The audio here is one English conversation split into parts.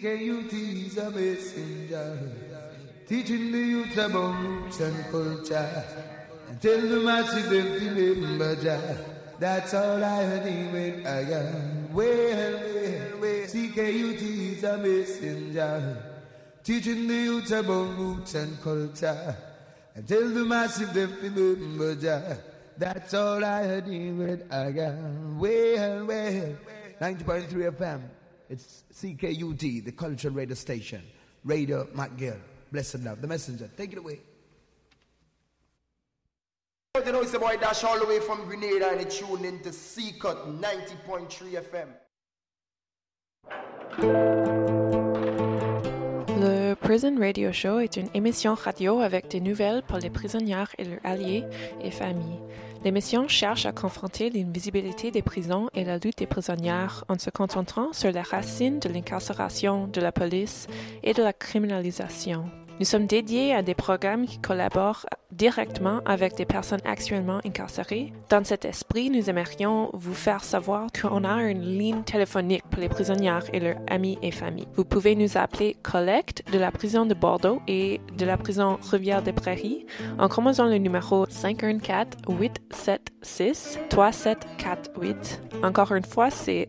CKUT is a messenger, teaching the youth about roots and culture, and tell the masses them to remember Jah. That's all I heard him when I am. Well, CKUT is a messenger, teaching the youth about roots and culture, and tell the masses them to remember Jah. That's all I heard him when I am. Well, 90.3 FM. It's CKUT, the cultural radio station. Radio McGill. Blessed love. The messenger. Take it away. You know, it's the boy Dash all the way from Grenada and it's tuned into C-Cut 90.3 FM. Le Prison Radio Show est une émission radio avec des nouvelles pour les prisonniers et leurs alliés et familles. L'émission cherche à confronter l'invisibilité des prisons et la lutte des prisonniers en se concentrant sur les racines de l'incarcération, de la police et de la criminalisation. Nous sommes dédiés à des programmes qui collaborent directement avec des personnes actuellement incarcérées. Dans cet esprit, nous aimerions vous faire savoir qu'on a une ligne téléphonique pour les prisonniers et leurs amis et familles. Vous pouvez nous appeler Collecte de la prison de Bordeaux et de la prison Rivière-des-Prairies en composant le numéro 514-876-3748. Encore une fois, c'est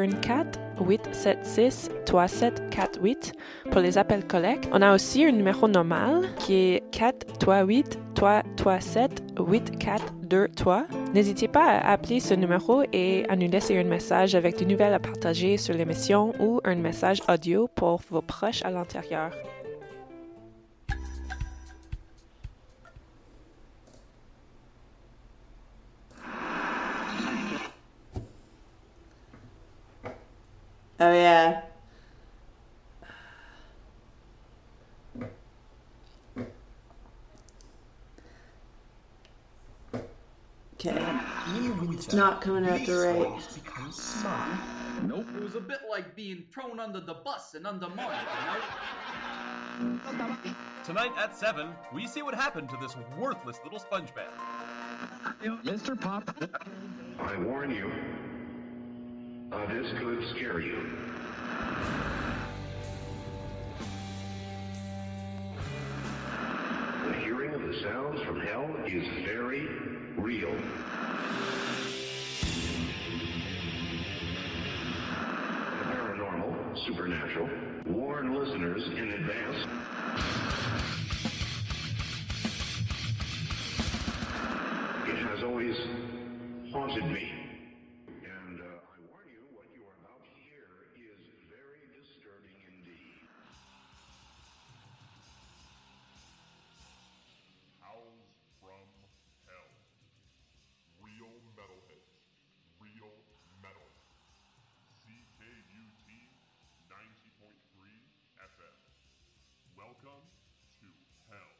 514-876-3748 pour les appels collecte. On a aussi un numéro normal qui est 438-337-8423. N'hésitez pas à appeler ce numéro et à nous laisser un message avec des nouvelles à partager sur l'émission ou un message audio pour vos proches à l'intérieur. Oh yeah. Okay. It's not coming out the right. Nope, it was a bit like being thrown under the bus and undermined, you know? Tonight at 7, we see what happened to this worthless little sponge man. Mr. Pop. I warn you, this could scare you. The hearing of the sounds from hell is very real. Paranormal, supernatural, warn listeners in advance. It has always haunted me. And I warn you, what you are about to hear is very disturbing indeed. Howls from Hell. Real metalheads. Real metal. CKUT 90.3 FM. Welcome to hell.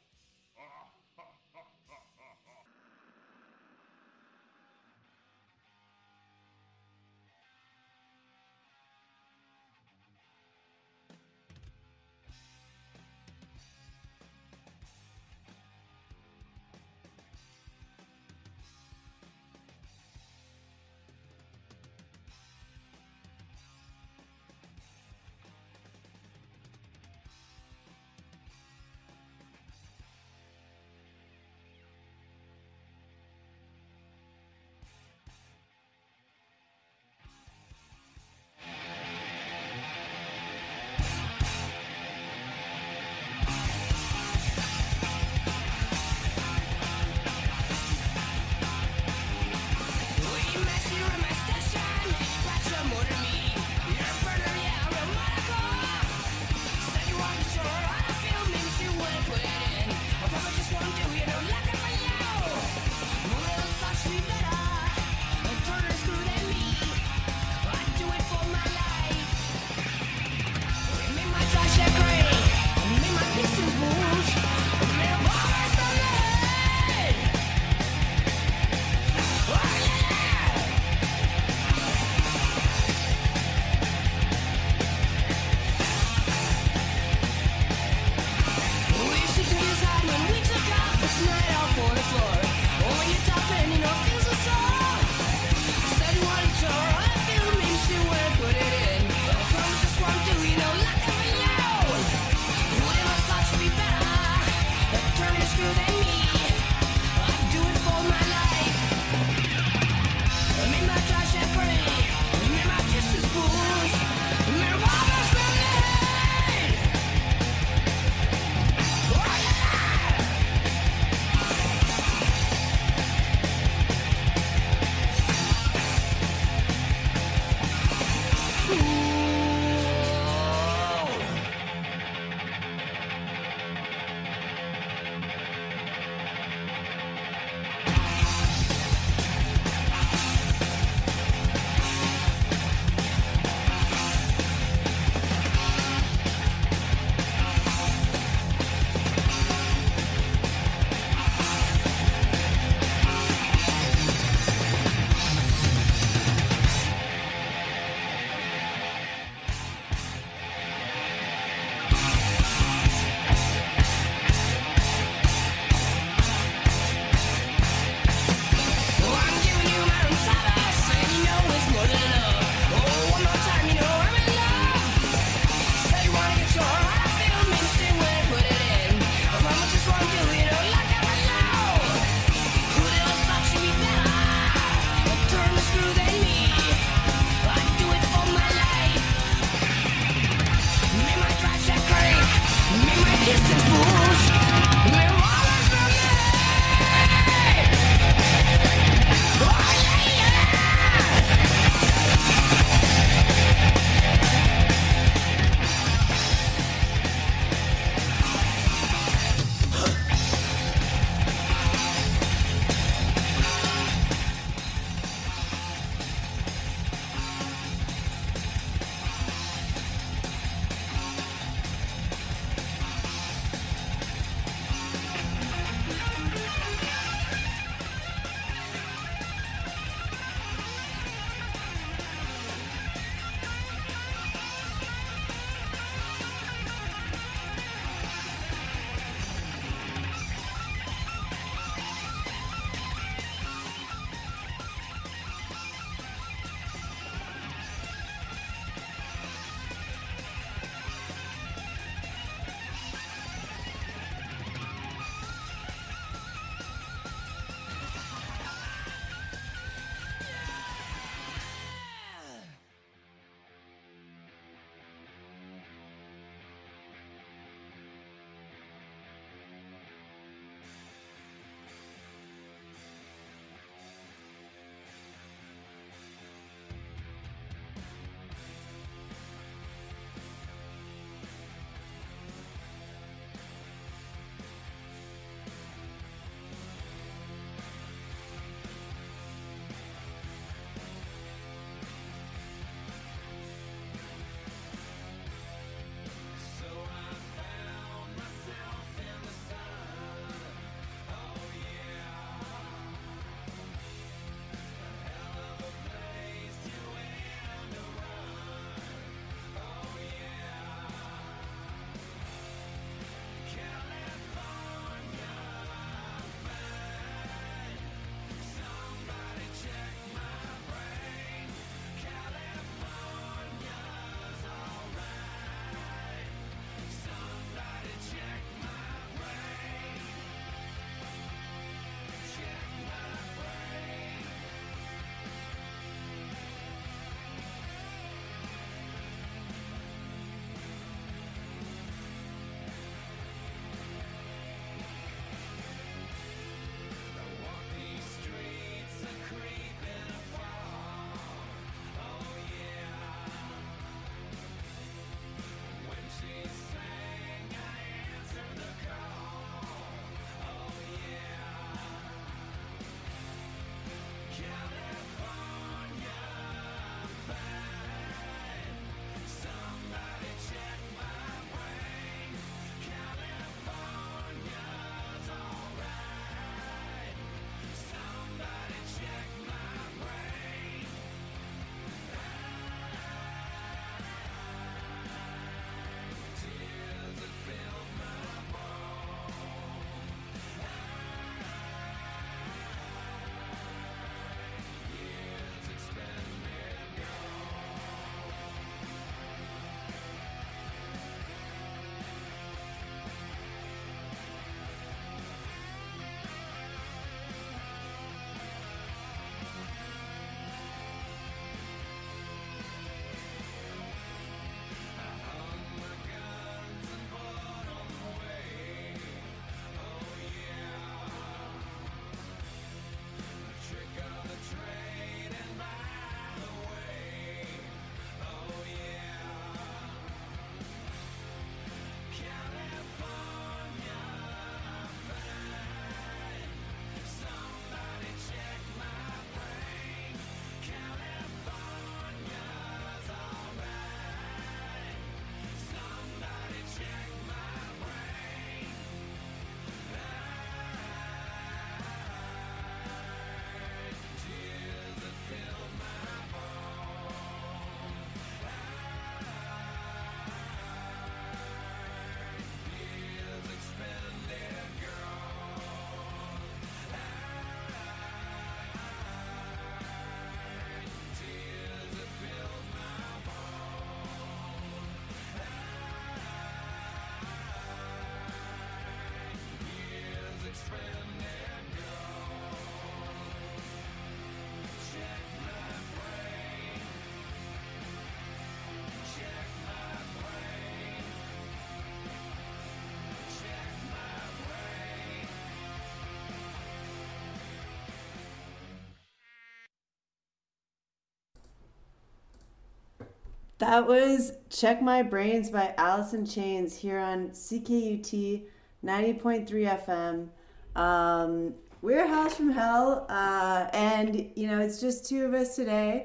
That was Check My Brains by Alice in Chains here on CKUT 90.3 FM. We're House from Hell, and, you know, it's just two of us today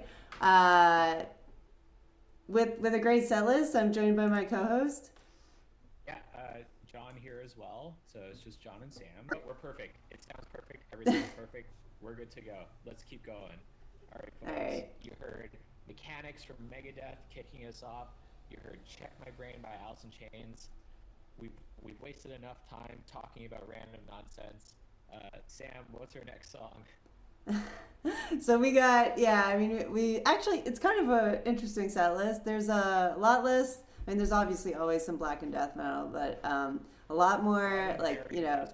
with a great set list. I'm joined by my co-host. Yeah, John here as well. So it's just John and Sam, but we're perfect. It sounds perfect. Everything's perfect. We're good to go. Let's keep going. All right, folks. All right. You heard Mechanics from Megadeth kicking us off. You heard Check My Brain by Alice in Chains. We've wasted enough time talking about random nonsense. Sam, what's our next song? So we got, we actually, it's kind of an interesting set list. There's a lot less. I mean, there's obviously always some black and death metal, but a lot more, like, you know,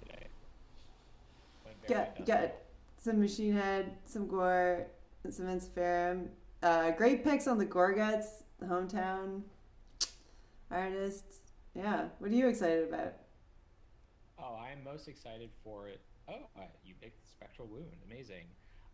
got some Machine Head, some Gore, and some Inspirum. Great picks on the Gorguts, the hometown artists. Yeah, what are you excited about? Oh, I'm most excited for it. Oh, you picked Spectral Wound. Amazing.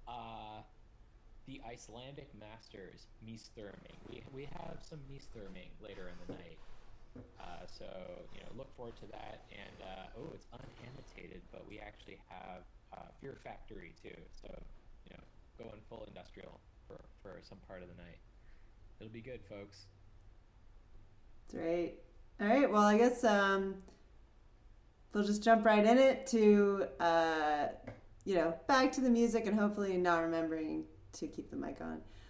The Icelandic Masters, Mistherming. We have some Mistherming later in the night. So, you know, look forward to that. And, it's unannotated, but we actually have Fear Factory, too. So, you know, going full industrial for some part of the night. It'll be good, folks. That's right. All right, well, I guess we'll just jump right in it to, back to the music and hopefully not remembering to keep the mic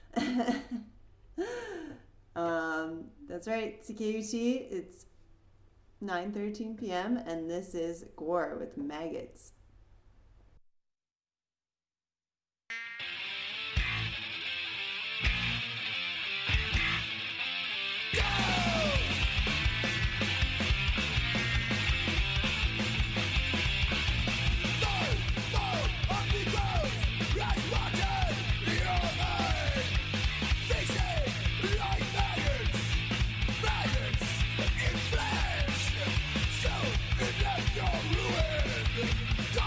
on. That's right, CKUT, it's 9:13 p.m. and this is Gore with Maggots. Your ruin.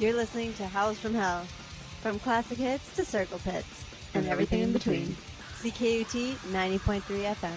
You're listening to Howls from Hell. From classic hits to circle pits. And everything in between. CKUT 90.3 FM.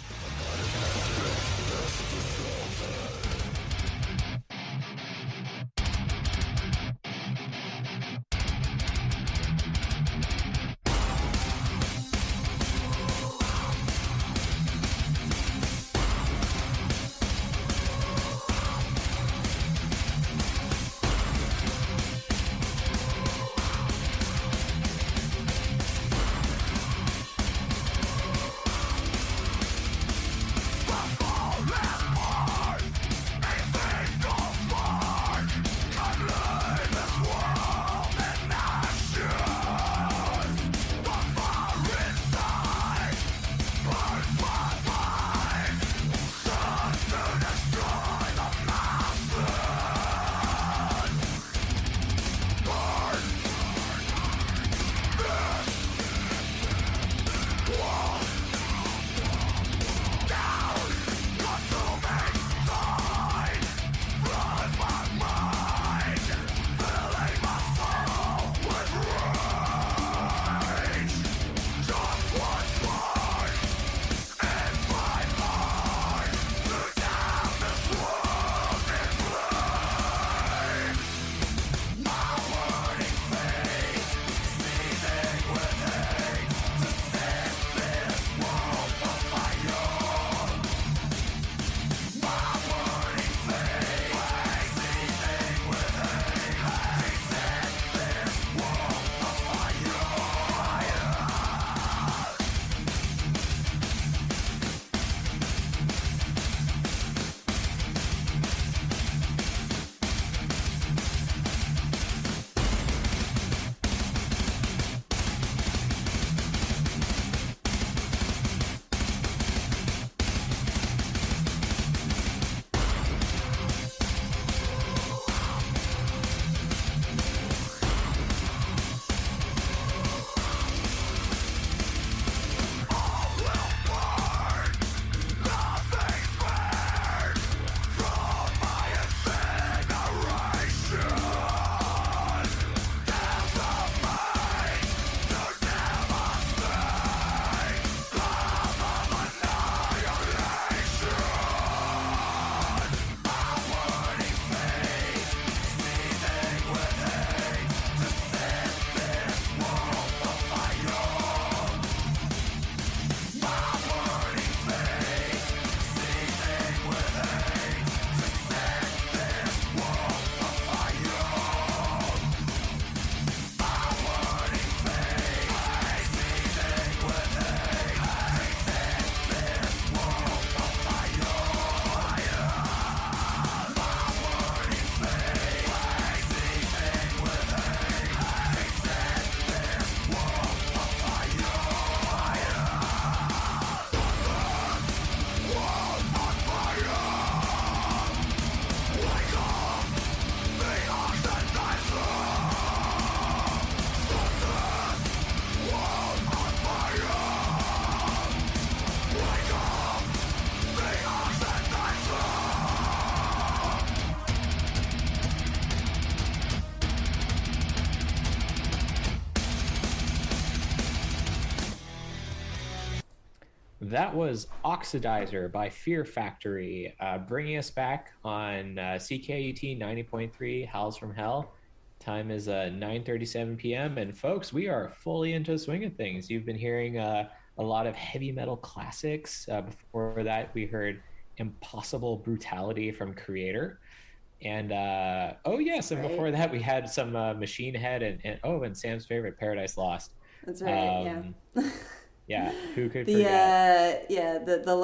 That was Oxidizer by Fear Factory, bringing us back on CKUT 90.3 Howls from Hell. Time is 9:37 p.m. And folks, we are fully into the swing of things. You've been hearing a lot of heavy metal classics. Before that, we heard Impossible Brutality from Creator. And oh yes, and before that we had some Machine Head and Sam's favorite, Paradise Lost. That's right. Yeah. Yeah, who could forget? The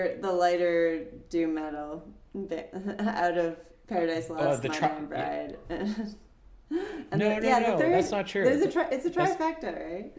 lighter doom metal out of Paradise Lost, My Dying Bride. No, that's not true. It's a trifecta, right?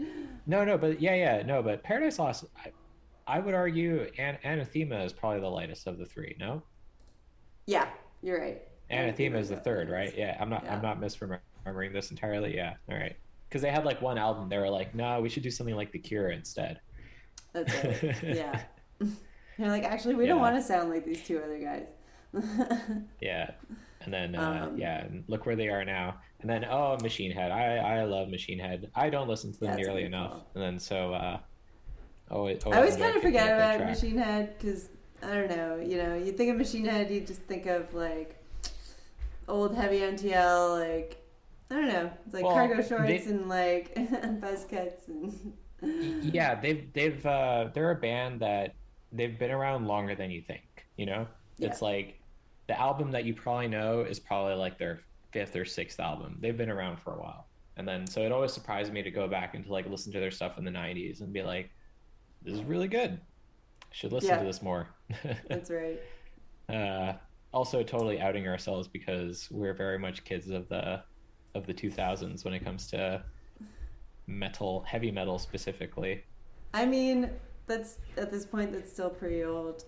But Paradise Lost, I would argue, Anathema is probably the lightest of the three. No. Yeah, you're right. Anathema is the third, right? Yeah, I'm not misremembering this entirely. Yeah, all right. Because they had like one album, they were like, no, we should do something like The Cure instead. That's right. Yeah. You're like, actually, we don't want to sound like these two other guys. Yeah. And then and look where they are now. And then Machine Head. I love Machine Head. I don't listen to them nearly enough. Cool. And then so I always kind of forget about Machine Head because I don't know, you think of Machine Head, you just think of like old heavy NTL, like I don't know, it's like cargo shorts and like buzz cuts and yeah, they're a band that they've been around longer than you think. It's like the album that you probably know is probably like their 5th or 6th album. They've been around for a while, and then so it always surprised me to go back and to like listen to their stuff in the 90s and be like, this is really good. Should listen to this more. That's right. Also totally outing ourselves because we're very much kids of the 2000s when it comes to metal, heavy metal specifically. I mean, that's at this point that's still pretty old.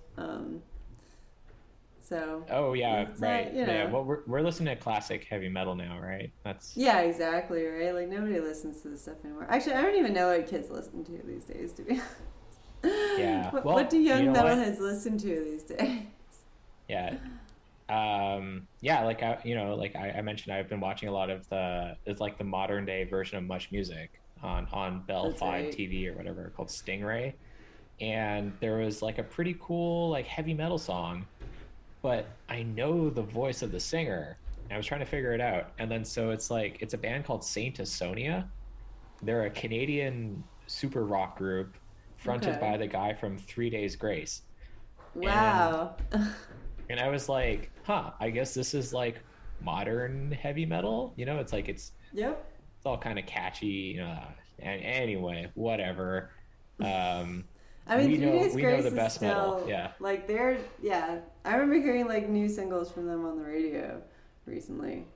So. Oh yeah, right. Yeah, well we're listening to classic heavy metal now, right? That's. Yeah, exactly, right? Like nobody listens to this stuff anymore. Actually, I don't even know what kids listen to these days, to be honest. Yeah. What do young metalheads listen to these days? Yeah. Like I mentioned, I've been watching a lot of it's like the modern day version of Much Music on Bell 5 TV or whatever, called Stingray. And there was like a pretty cool like heavy metal song, but I know the voice of the singer and I was trying to figure it out. And then so it's a band called Saint Asonia. They're a Canadian super rock group fronted by the guy from 3 Days Grace. Wow. And I was like, I guess this is like modern heavy metal. It's like it's all kind of catchy. And anyway, whatever. I mean, we know the best metal. Yeah. Like I remember hearing like new singles from them on the radio recently.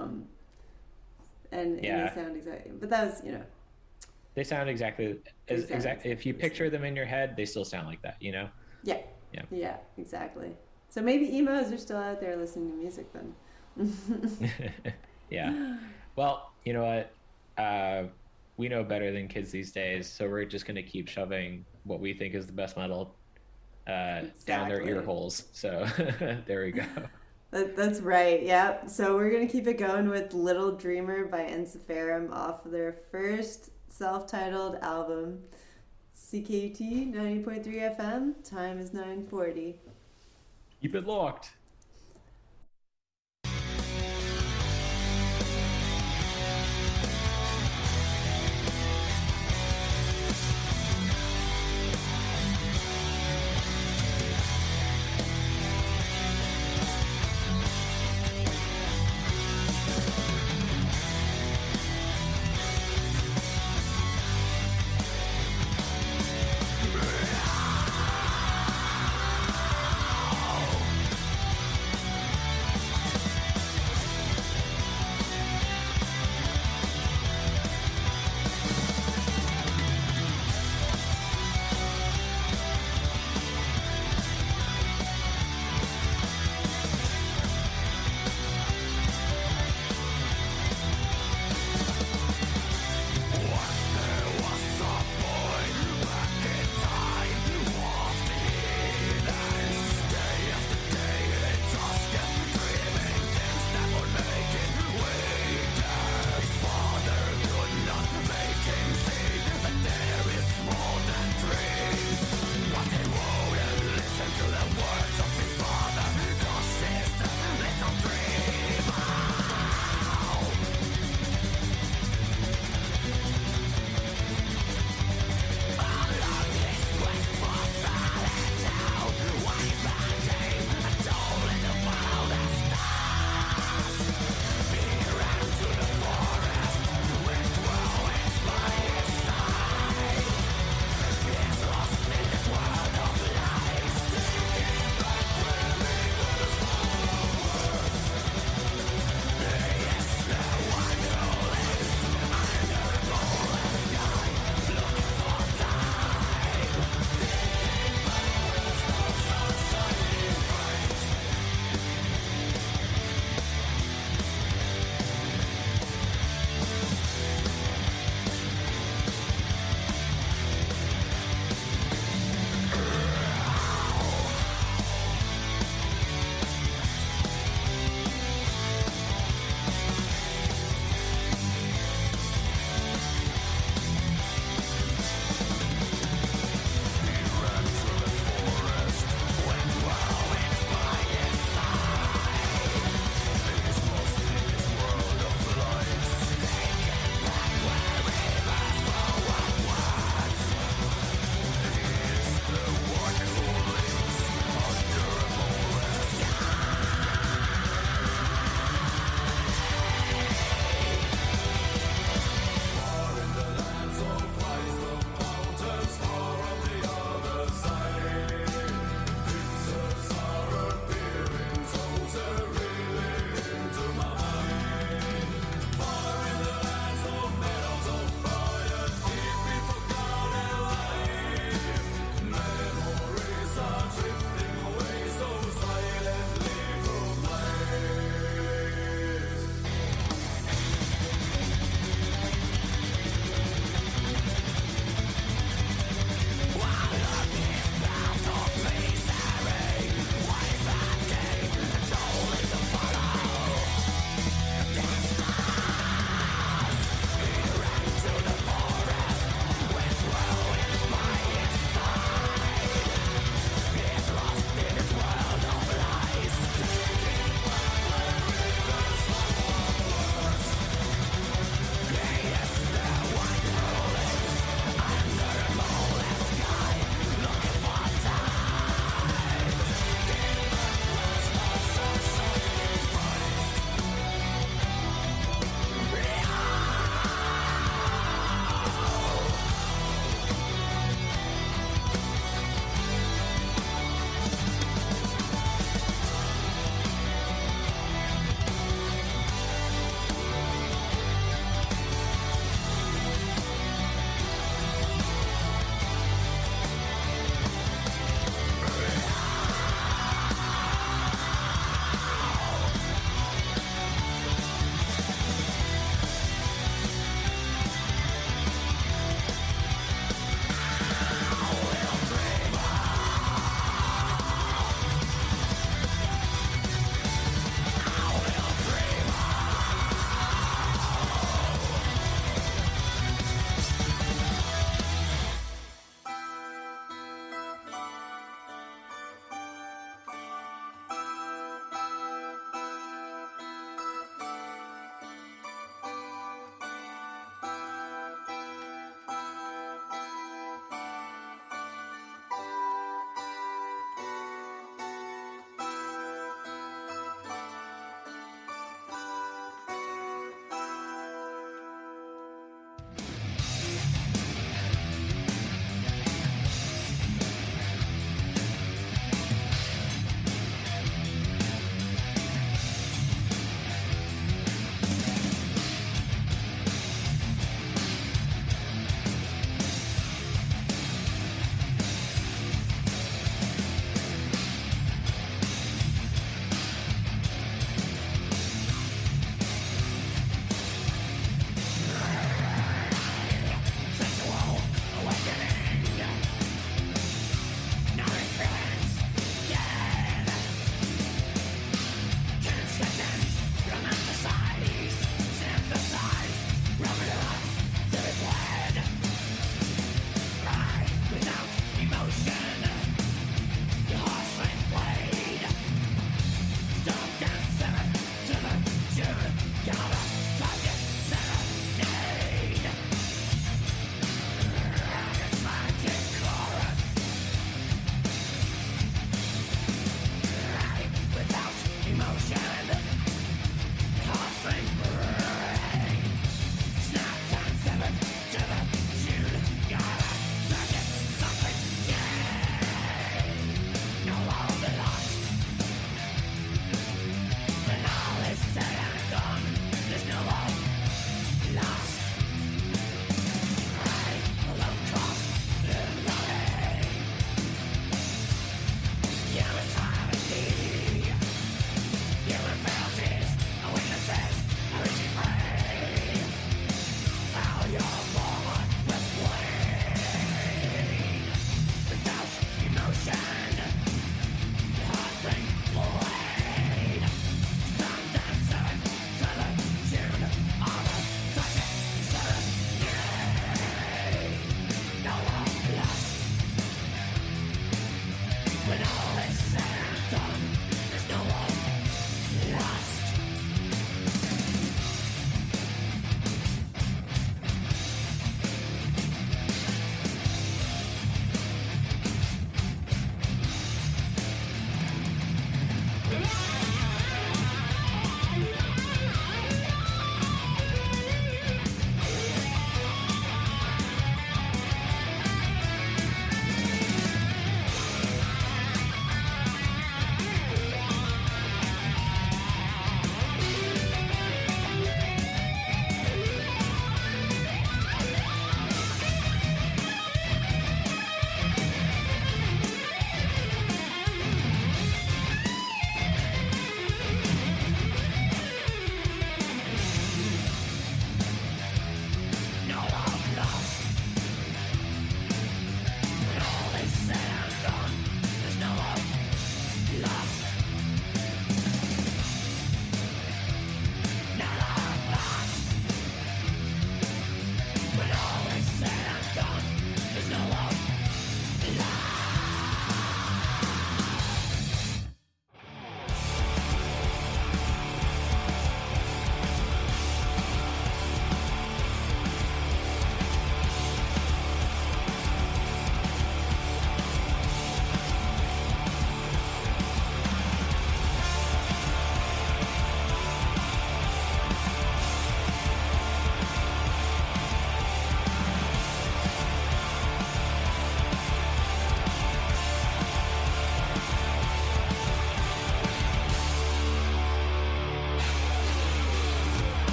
And they sound exactly, but that was, They sound exactly if you picture them in your head, they still sound like that, Yeah. Yeah, exactly. So maybe emos are still out there listening to music then. Yeah. Well, you know what? We know better than kids these days, so we're just going to keep shoving what we think is the best metal down their ear holes. So there we go. That's right. Yeah. So we're going to keep it going with Little Dreamer by Ensiferum off of their first self-titled album, CKUT 90.3 FM. Time is 9:40. Keep it locked.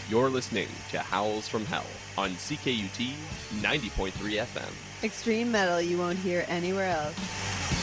You're listening to Howls from Hell on CKUT 90.3 FM. Extreme metal you won't hear anywhere else.